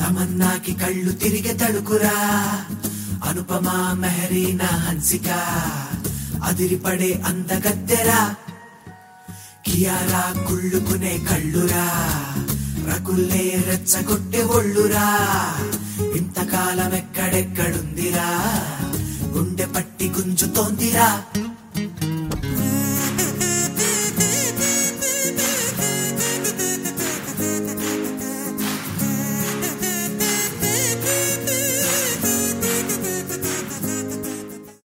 తమన్నాకి కళ్ళు తిరిగే తడుకురా, అనుపమా మెహరీనా హన్సిక అదిరిపడే అందగత్తెరా, కియారా కుళ్ళుకునే కళ్ళురా, రకుల్లే రెచ్చగొట్టే ఒళ్ళురా, ఇంతకాలం ఎక్కడెక్కడుందిరా, గుండె పట్టి గుంజుతోందిరా.